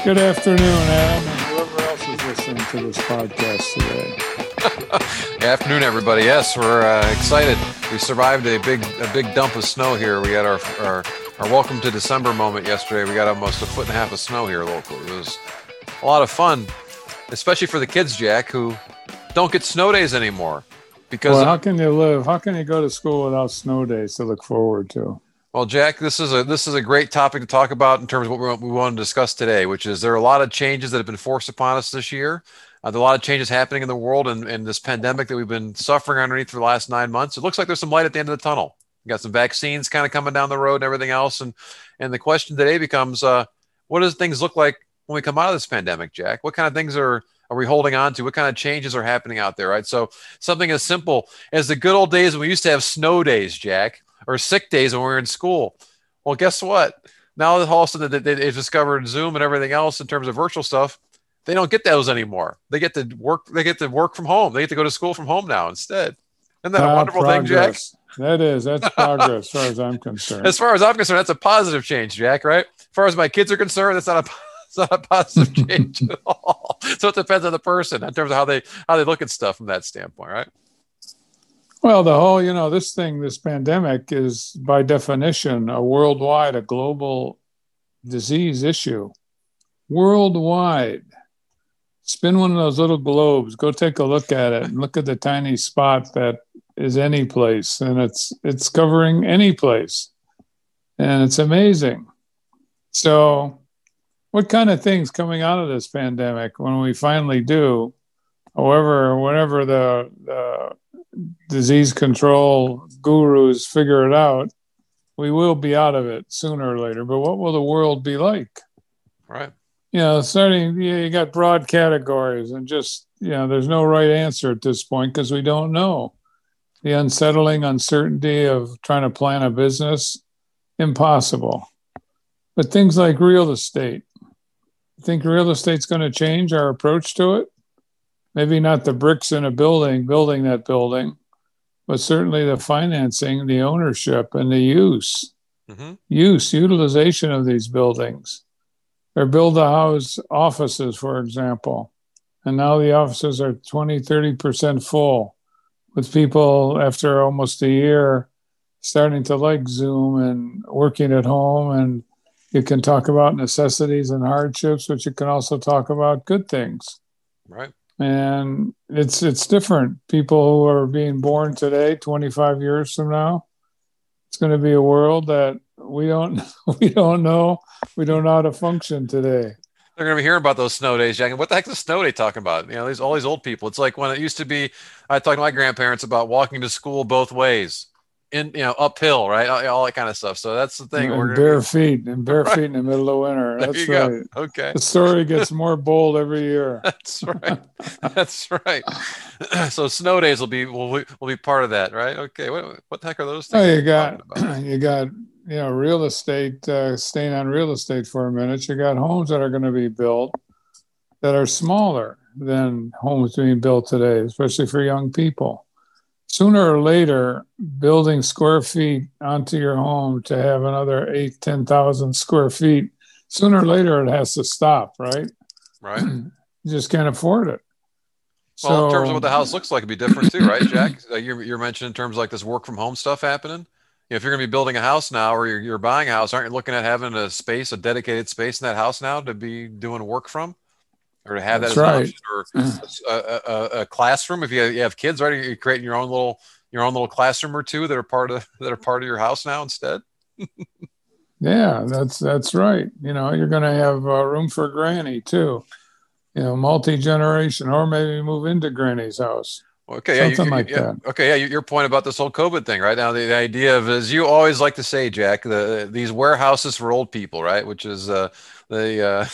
Good afternoon, Adam, and whoever else is listening to this podcast today. Good afternoon, everybody. Yes, we're excited. We survived a big dump of snow here. We had our welcome to December moment yesterday. We got almost a foot and a half of snow here locally. It was a lot of fun, especially for the kids, Jack, who don't get snow days anymore. Because how can you live? How can you go to school without snow days to look forward to? Well, Jack, this is a great topic to talk about in terms of what we want to discuss today, which is there are a lot of changes that have been forced upon us this year. There are a lot of changes happening in the world and this pandemic that we've been suffering underneath for the last 9 months. It looks like there's some light at the end of the tunnel. We got some vaccines kind of coming down the road and everything else. And the question today becomes, what does things look like when we come out of this pandemic, Jack? What kind of things are we holding on to? What kind of changes are happening out there, right? So something as simple as the good old days when we used to have snow days, Jack, or sick days when we were in school. Well, guess what? Now that all of a sudden they've discovered Zoom and everything else in terms of virtual stuff, they don't get those anymore. They get to work. They get to work from home. They get to go to school from home now instead. Isn't that a wonderful thing, Jack? That's progress as far as I'm concerned. As far as I'm concerned, that's a positive change, Jack, right? As far as my kids are concerned, it's not a positive change at all. So it depends on the person in terms of how they look at stuff from that standpoint, right? Well, the whole, this pandemic is by definition a global disease issue. Worldwide. Spin one of those little globes. Go take a look at it and look at the tiny spot that is any place. And it's covering any place. And it's amazing. So what kind of things coming out of this pandemic when we finally do, whenever the disease control gurus figure it out, we will be out of it sooner or later. But what will the world be like? Right. You got broad categories and just, there's no right answer at this point because we don't know. The unsettling uncertainty of trying to plan a business, impossible. But things like real estate. I think real estate's going to change our approach to it. Maybe not the bricks in a building that building, but certainly the financing, the ownership, and the utilization of these buildings. Or build-to-house offices, for example. And now the offices are 20, 30% full, with people after almost a year starting to like Zoom and working at home. And you can talk about necessities and hardships, but you can also talk about good things. Right. And it's different. People who are being born today, 25 years from now, it's going to be a world that we don't know. We don't know how to function today. They're going to be hearing about those snow days, Jack. And what the heck is snow day talking about? All these old people. It's like when it used to be, I talked to my grandparents about walking to school both ways. Uphill, right? All that kind of stuff. So that's the thing. And bare feet in the middle of winter. That's right. Go. Okay. The story gets more bold every year. That's right. That's right. So snow days will be part of that, right? Okay. What the heck are those things? Oh, you got real estate. Staying on real estate for a minute. You got homes that are going to be built that are smaller than homes being built today, especially for young people. Sooner or later, building square feet onto your home to have another 10,000 square feet, sooner or later it has to stop, right? Right. You just can't afford it. Well, in terms of what the house looks like, it'd be different too, right, Jack? You're mentioning in terms of like this work from home stuff happening. If you're going to be building a house now or you're buying a house, aren't you looking at having a dedicated space in that house now to be doing work from? Or to have That's that as an option, or a classroom. If you have kids, right? You're creating your own little classroom or two that are part of your house now instead. Yeah, that's right. You're going to have room for granny too. Multi-generation, or maybe move into granny's house. Okay, something like that. Okay, yeah. Your point about this whole COVID thing, right? Now, the idea of, as you always like to say, Jack, these warehouses for old people, right? Which is the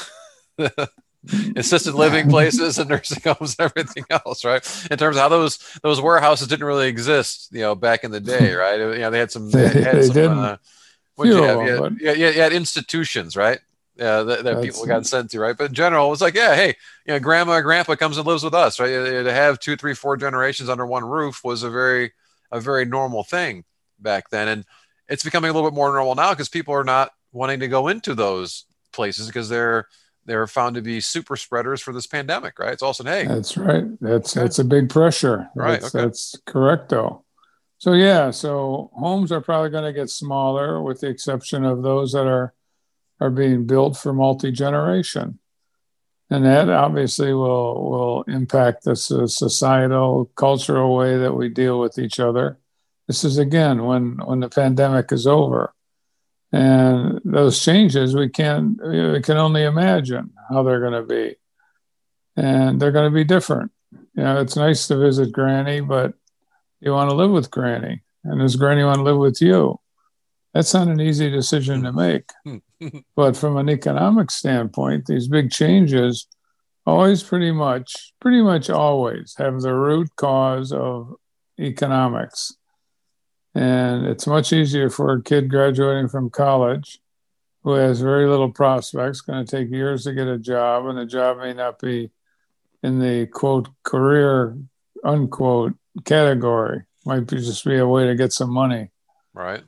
assisted living places and nursing homes and everything else, right? In terms of how those warehouses didn't really exist, back in the day, right? They had some. They didn't. What did you have? You had institutions, right? That people got sent to, right? But in general, it was like, yeah, hey, grandma or grandpa comes and lives with us, right? To have 2, 3, 4 generations under one roof was a very normal thing back then, and it's becoming a little bit more normal now because people are not wanting to go into those places because they're they're found to be super spreaders for this pandemic, right? It's also, hey, That's right. That's a big pressure. right, okay, That's correct, though. So yeah, so homes are probably going to get smaller, with the exception of those that are being built for multi-generation. And that obviously will impact the societal, cultural way that we deal with each other. This is again when the pandemic is over, and those changes we can only imagine how they're going to be, and they're going to be different. It's nice to visit Granny, but you want to live with Granny, and does Granny want to live with you? That's not an easy decision to make. But from an economic standpoint, these big changes always pretty much always have the root cause of economics. And it's much easier for a kid graduating from college who has very little prospects, going to take years to get a job, and the job may not be in the quote career unquote category. Might be just be a way to get some money. right.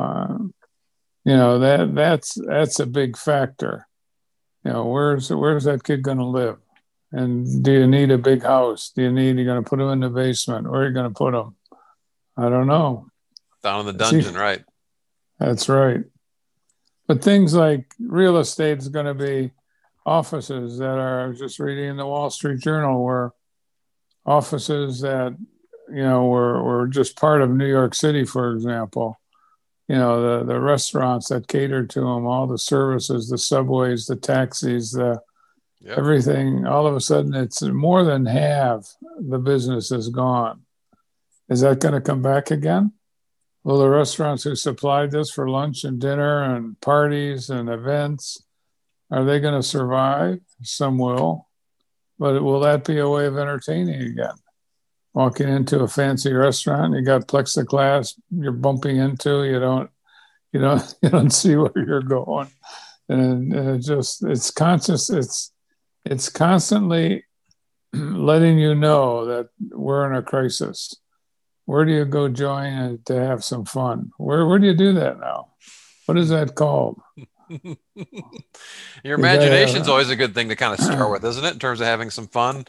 That's a big factor. Where's that kid going to live? And do you need a big house? You're going to put him in the basement? Where are you going to put him? I don't know. Down in the dungeon, right? That's right. But things like real estate is going to be offices that are, I was just reading in the Wall Street Journal, where offices that, were just part of New York City, for example. The restaurants that cater to them, all the services, the subways, the taxis, everything, all of a sudden it's more than half the business is gone. Is that going to come back again? Will the restaurants who supplied this for lunch and dinner and parties and events, are they going to survive? Some will. But will that be a way of entertaining again? Walking into a fancy restaurant, you got plexiglass you're bumping into, you don't see where you're going. And it's constantly letting you know that we're in a crisis. Where do you go join to have some fun? Where do you do that now? What is that called? Your imagination's always a good thing to kind of start with, isn't it? In terms of having some fun.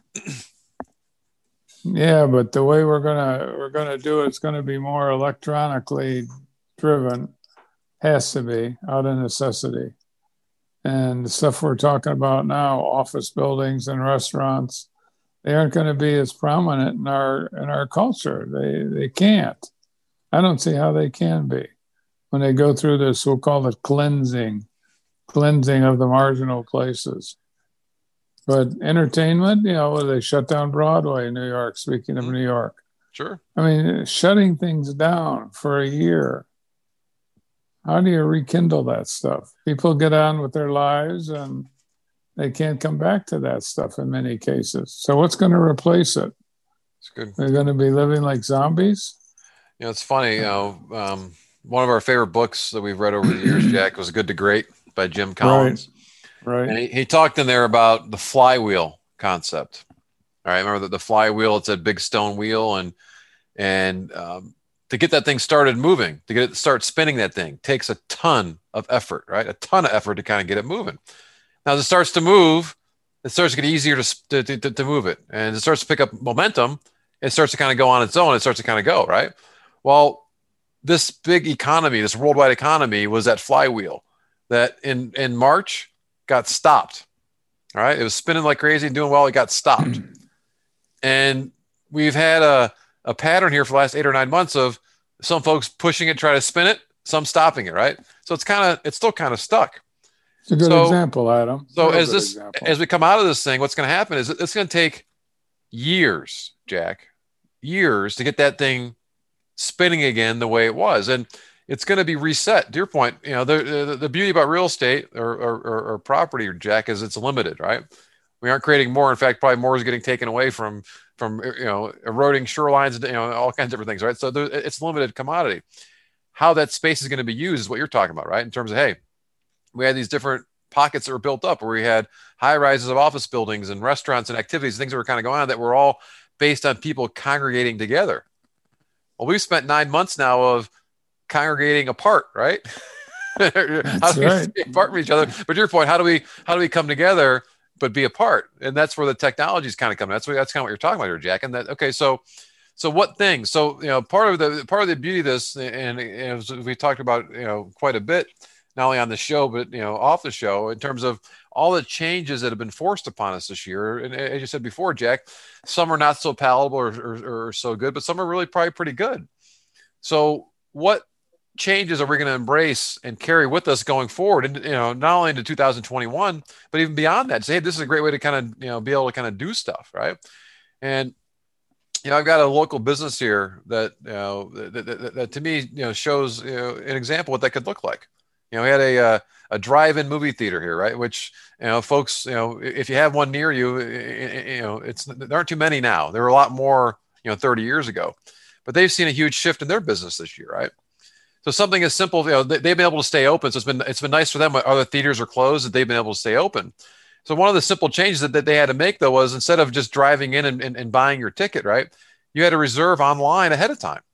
Yeah, but the way we're gonna do it's going to be more electronically driven. Has to be out of necessity. And the stuff we're talking about now, office buildings and restaurants, they aren't going to be as prominent in our culture. They can't. I don't see how they can be when they go through this, we'll call it cleansing of the marginal places. But entertainment, they shut down Broadway in New York, speaking of New York. Sure. I mean, shutting things down for a year. How do you rekindle that stuff? People get on with their lives and they can't come back to that stuff in many cases. So what's going to replace it? It's good. They're going to be living like zombies? It's funny, one of our favorite books that we've read over the years, Jack, was Good to Great by Jim Collins. Right. And he talked in there about the flywheel concept. All right. Remember that the flywheel, it's that big stone wheel, and to get that thing started moving, to get it to start spinning, that thing takes a ton of effort, right? A ton of effort to kind of get it moving. Now, as it starts to move, it starts to get easier to move it. And it starts to pick up momentum. It starts to kind of go on its own. It starts to kind of go, right? Well, this big economy, this worldwide economy, was that flywheel that in March got stopped. All right. It was spinning like crazy and doing well. It got stopped. And we've had a pattern here for the last 8 or 9 months of some folks pushing it, try to spin it, some stopping it, right? So it's still kind of stuck. It's a good example, Adam. So as we come out of this thing, what's going to happen is it's going to take years, Jack, years to get that thing spinning again the way it was. And it's going to be reset. To your point, the beauty about real estate or property, Jack, is it's limited, right? We aren't creating more. In fact, probably more is getting taken away from eroding shorelines, all kinds of different things, right? So it's limited commodity. How that space is going to be used is what you're talking about, right? In terms of, hey, we had these different pockets that were built up where we had high rises of office buildings and restaurants and activities, things that were kind of going on that were all based on people congregating together. Well, we've spent 9 months now of congregating apart, right? How That's do we right. stay apart from each other? But your point, how do we come together but be apart? And that's where the technology is kind of coming. That's kind of what you're talking about here, Jack. And that okay, so what things? So part of the beauty of this, and as we talked about quite a bit, not only on the show but off the show, in terms of all the changes that have been forced upon us this year. And as you said before, Jack, some are not so palatable or so good, but some are really probably pretty good. So what changes are we going to embrace and carry with us going forward, and not only into 2021 but even beyond that? Say, hey, this is a great way to kind of be able to kind of do stuff, right? And I've got a local business here that that to me shows an example what that could look like. We had a drive-in movie theater here, right? Which folks, if you have one near you, there aren't too many now. There were a lot more 30 years ago, but they've seen a huge shift in their business this year, right? So something as simple, they've been able to stay open. So it's been nice for them. Other theaters are closed, that they've been able to stay open. So one of the simple changes that they had to make, though, was instead of just driving in and buying your ticket, right, you had to reserve online ahead of time.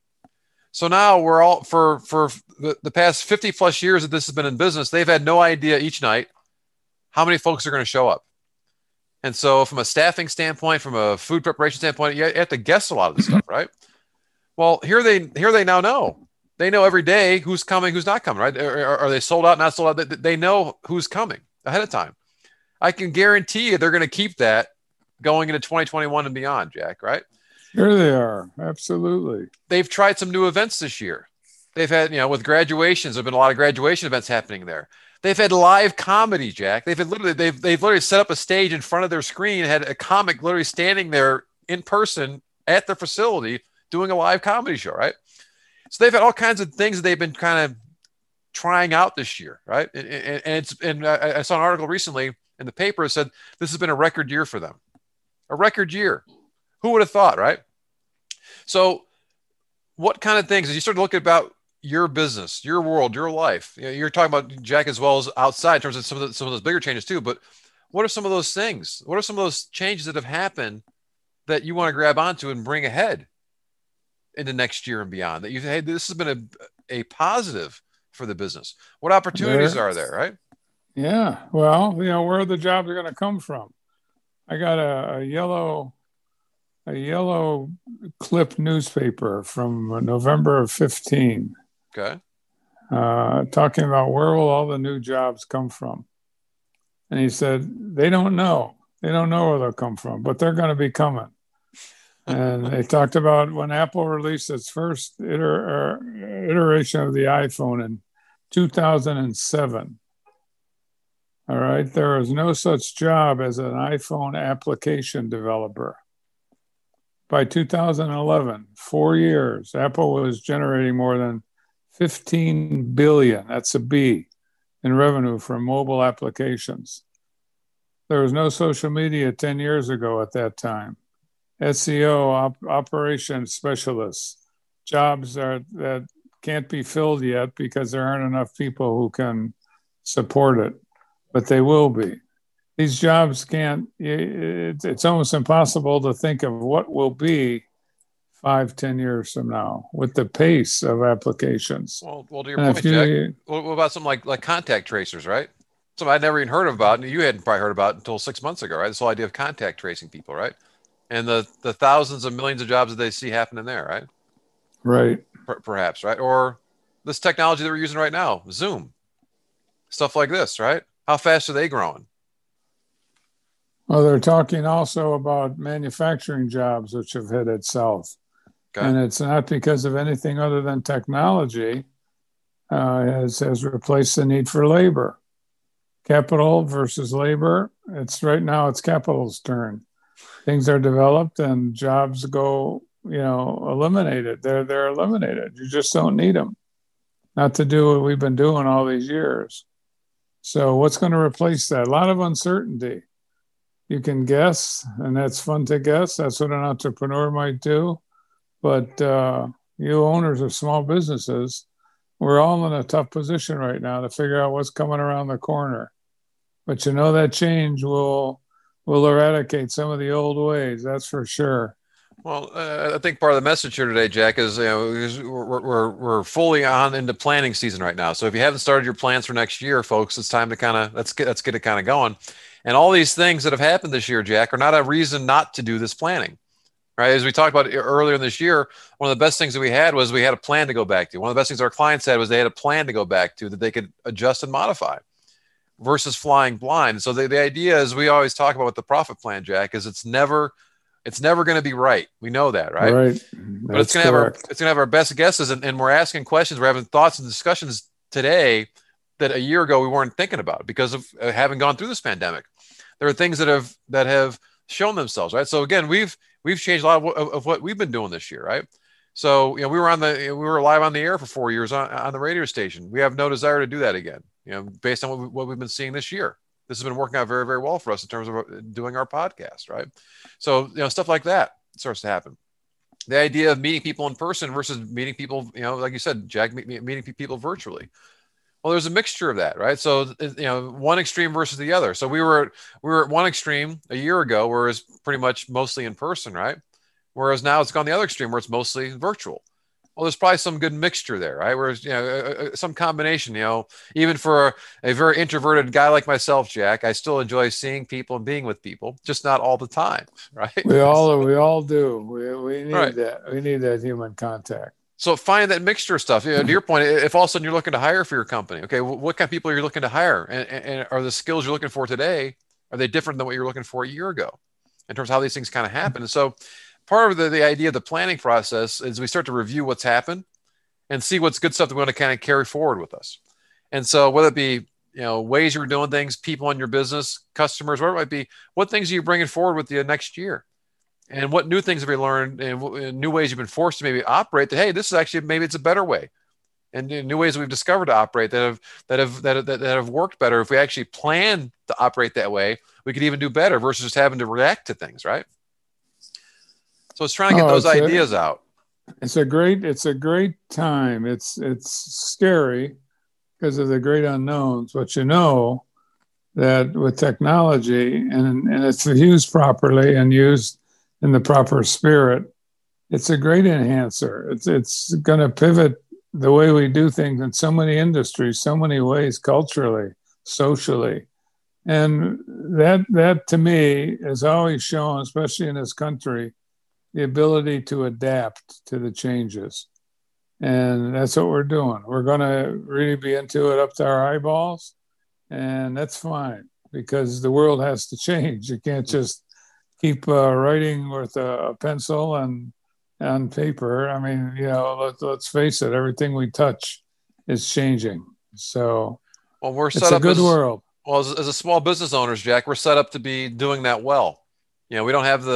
So now we're all for the past 50 plus years that this has been in business, they've had no idea each night how many folks are going to show up. And so from a staffing standpoint, from a food preparation standpoint, you have to guess a lot of this stuff, right? Well, here they now know. They know every day who's coming, who's not coming, right? Are they sold out, not sold out? They know who's coming ahead of time. I can guarantee you they're going to keep that going into 2021 and beyond, Jack, right? Here they are. Absolutely. They've tried some new events this year. They've had, with graduations, there have been a lot of graduation events happening there. They've had live comedy, Jack. They've literally set up a stage in front of their screen, had a comic literally standing there in person at their facility doing a live comedy show, right? So they've had all kinds of things that they've been kind of trying out this year, right? And I saw an article recently in the paper that said this has been a record year for them. A record year. Who would have thought, right? So what kind of things, as you start to look about your business, your world, your life, you're talking about, Jack, as well as outside in terms of some of those bigger changes too, but what are some of those things? What are some of those changes that have happened that you want to grab onto and bring ahead into next year and beyond, that hey, this has been a positive for the business? What opportunities are there, right? Yeah. Well, where the jobs are going to come from. I got a yellow clip newspaper from November of 15. Okay. Talking about where will all the new jobs come from. And he said, they don't know. They don't know where they'll come from, but they're going to be coming. And they talked about when Apple released its first iteration of the iPhone in 2007. All right. There was no such job as an iPhone application developer. By 2011, 4 years, Apple was generating more than 15 billion, that's a B, in revenue from mobile applications. There was no social media 10 years ago at that time. SEO, operations specialists, jobs that can't be filled yet because there aren't enough people who can support it, but they will be. These jobs it's almost impossible to think of what will be 5-10 years from now with the pace of applications. Well, to your point, Jack, what about something like contact tracers, right? Something I'd never even heard about, and you hadn't probably heard about until 6 months ago, right? This whole idea of contact tracing people, right? And the thousands of millions of jobs that they see happening there, right? Right. Perhaps, right? Or this technology that we're using right now, Zoom, stuff like this, right? How fast are they growing? Well, they're talking also about manufacturing jobs, which have headed south. Okay. And it's not because of anything other than technology has replaced the need for labor. Capital versus labor. Right now it's capital's turn. Things are developed and jobs go, eliminated. They're eliminated. You just don't need them. Not to do what we've been doing all these years. So what's going to replace that? A lot of uncertainty. You can guess, and that's fun to guess. That's what an entrepreneur might do. But you owners of small businesses, we're all in a tough position right now to figure out what's coming around the corner. But that change will eradicate some of the old ways, that's for sure. Well, I think part of the message here today, Jack, is, we're fully on into planning season right now. So if you haven't started your plans for next year, folks, it's time to kind of let's get it kind of going. And all these things that have happened this year, Jack, are not a reason not to do this planning, right? As we talked about earlier in this year, one of the best things that we had was we had a plan to go back to. One of the best things our clients had was they had a plan to go back to that they could adjust and modify versus flying blind. So the idea is we always talk about with the profit plan, Jack, is it's never going to be right. We know that, right? Right. But That's correct. it's going to have our best guesses, and we're asking questions. We're having thoughts and discussions today that a year ago we weren't thinking about because of having gone through this pandemic. There are things that have shown themselves, right? So again, we've changed a lot of what we've been doing this year, right? So we were live on the air for 4 years on the radio station. We have no desire to do that again, based on what we've been seeing this year. This has been working out very, very well for us in terms of doing our podcast, right? So stuff like that starts to happen. The idea of meeting people in person versus meeting people, like you said, Jack, meeting people virtually. Well, there's a mixture of that, right? So, one extreme versus the other. So we were at one extreme a year ago, where it's pretty much mostly in person, right? Whereas now it's gone the other extreme, where it's mostly virtual. Well, there's probably some good mixture there, right? Whereas, some combination, even for a very introverted guy like myself, Jack, I still enjoy seeing people and being with people, just not all the time, right? We all do. We Right. need that. We need that human contact. So find that mixture of stuff. To your point, if all of a sudden you're looking to hire for your company, okay, what kind of people are you looking to hire, and are the skills you're looking for today, are they different than what you're looking for a year ago, in terms of how these things kind of happen? And so, part of the idea of the planning process is we start to review what's happened and see what's good stuff that we want to kind of carry forward with us. And so, whether it be ways you were doing things, people in your business, customers, whatever it might be, what things are you bringing forward with you next year? And what new things have you learned, and new ways you've been forced to maybe operate that, hey, this is actually, maybe it's a better way, and new ways we've discovered to operate that have worked better. If we actually plan to operate that way, we could even do better versus just having to react to things, right? So it's trying to get those ideas out. It's a great time. It's scary because of the great unknowns, but that with technology and it's used properly and used in the proper spirit, it's a great enhancer. It's going to pivot the way we do things in so many industries, so many ways, culturally, socially. And that to me has always shown, especially in this country, the ability to adapt to the changes. And that's what we're doing. We're going to really be into it up to our eyeballs. And that's fine because the world has to change. You can't just keep writing with a pencil and on paper. I mean, let's face it, everything we touch is changing. So Well, we're it's set a up good world. well as a small business owners, Jack. We're set up to be doing that well. We don't have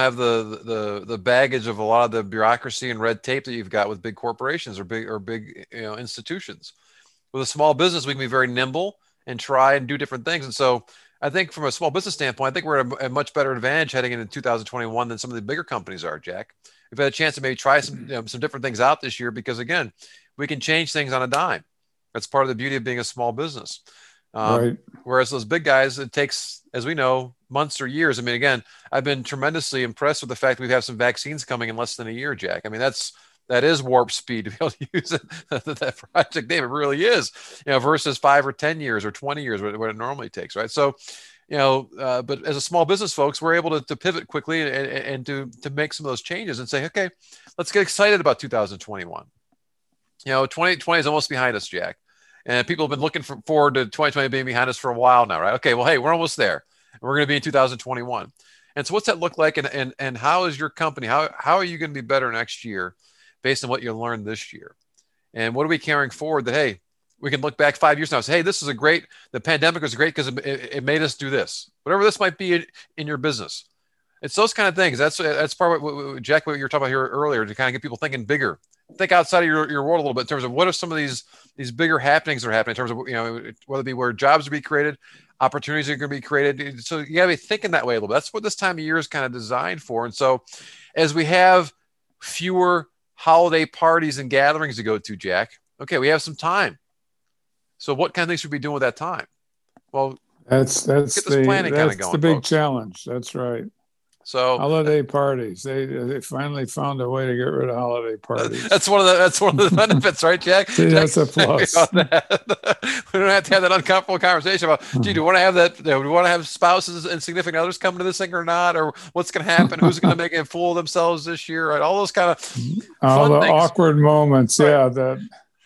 the baggage of a lot of the bureaucracy and red tape that you've got with big corporations or big institutions. With a small business, we can be very nimble and try and do different things. And so, I think from a small business standpoint, I think we're at a much better advantage heading into 2021 than some of the bigger companies are, Jack. We've had a chance to maybe try some different things out this year because, again, we can change things on a dime. That's part of the beauty of being a small business. Right. Whereas those big guys, it takes, as we know, months or years. I mean, again, I've been tremendously impressed with the fact that we have some vaccines coming in less than a year, Jack. I mean, that is warp speed to be able to use it, that project name. It really is, versus 5 or 10 years or 20 years, what it normally takes, right? So, but as a small business, folks, we're able to pivot quickly and to make some of those changes and say, okay, let's get excited about 2021. 2020 is almost behind us, Jack. And people have been looking forward to 2020 being behind us for a while now, right? Okay, well, hey, we're almost there. We're going to be in 2021. And so what's that look like? And how is your company, how are you going to be better next year based on what you learned this year? And what are we carrying forward that, hey, we can look back 5 years now and say, hey, the pandemic was great because it made us do this, whatever this might be in your business. It's those kind of things. That's part of what Jack, what you were talking about here earlier, to kind of get people thinking bigger. Think outside of your world a little bit in terms of what are some of these bigger happenings that are happening in terms of, whether it be where jobs are being created, opportunities are going to be created. So you got to be thinking that way a little bit. That's what this time of year is kind of designed for. And so as we have fewer holiday parties and gatherings to go to, Jack, okay, we have some time. So what kind of things should we be doing with that time? Well, That's get this planning kind of going, the big folks. challenge. That's right. So holiday parties. They finally found a way to get rid of holiday parties. That's one of the benefits, right, Jack? See, Jack, that's a plus. We don't have to have that uncomfortable conversation about, gee, do we want to have that? Do we want to have spouses and significant others come to this thing or not? Or what's going to happen? Who's going to make a fool of themselves this year? Right? All those kind of all the things. awkward moments. Right. Yeah, that.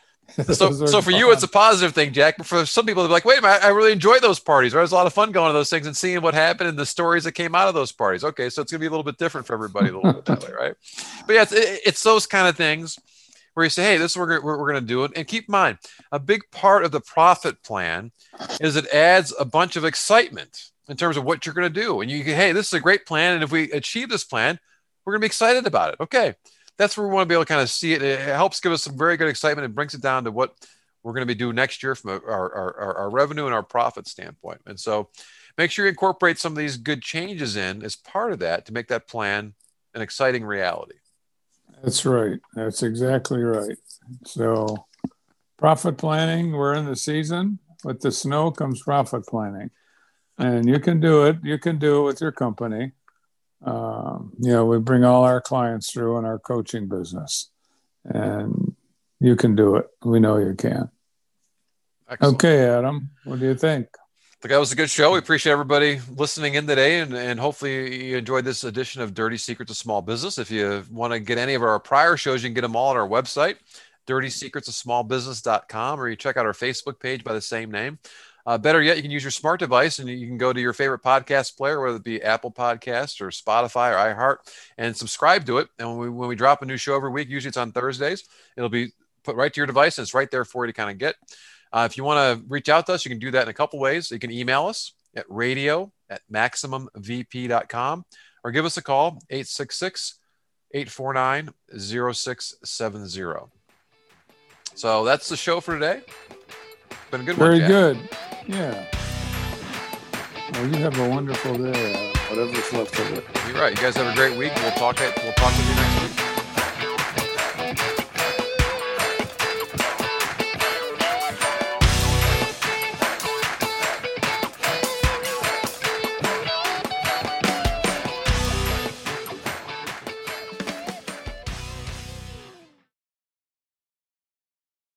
So for you, it's a positive thing, Jack. But for some people, they're like, wait a minute, I really enjoyed those parties. There was a lot of fun going to those things and seeing what happened and the stories that came out of those parties. Okay, so it's going to be a little bit different for everybody a little bit that way, right? But yeah, it's those kind of things where you say, hey, this is what we're going to do. And keep in mind, a big part of the profit plan is it adds a bunch of excitement in terms of what you're going to do. And you can, hey, this is a great plan. And if we achieve this plan, we're going to be excited about it. Okay. That's where we want to be able to kind of see it. It helps give us some very good excitement and brings it down to what we're going to be doing next year from our revenue and our profit standpoint. And so make sure you incorporate some of these good changes in as part of that to make that plan an exciting reality. That's right. That's exactly right. So profit planning, we're in the season. With the snow comes profit planning. And you can do it. You can do it with your company. We bring all our clients through in our coaching business, and you can do it. We know you can. Excellent. Okay, Adam, what do you think? I think that was a good show. We appreciate everybody listening in today, and hopefully you enjoyed this edition of Dirty Secrets of Small Business. If you want to get any of our prior shows, you can get them all on our website, dirtysecretsofsmallbusiness.com, or you check out our Facebook page by the same name. Better yet, you can use your smart device and you can go to your favorite podcast player, whether it be Apple Podcasts or Spotify or iHeart, and subscribe to it. And when we drop a new show every week, usually it's on Thursdays, it'll be put right to your device and it's right there for you to kind of get. If you want to reach out to us, you can do that in a couple ways. You can email us at radio@maximumvp.com or give us a call, 866-849-0670. So that's the show for today. Been a good one. Very good. Yeah. Well, you have a wonderful day, whatever's left of it. You're right. You guys have a great week. We'll talk with you next week.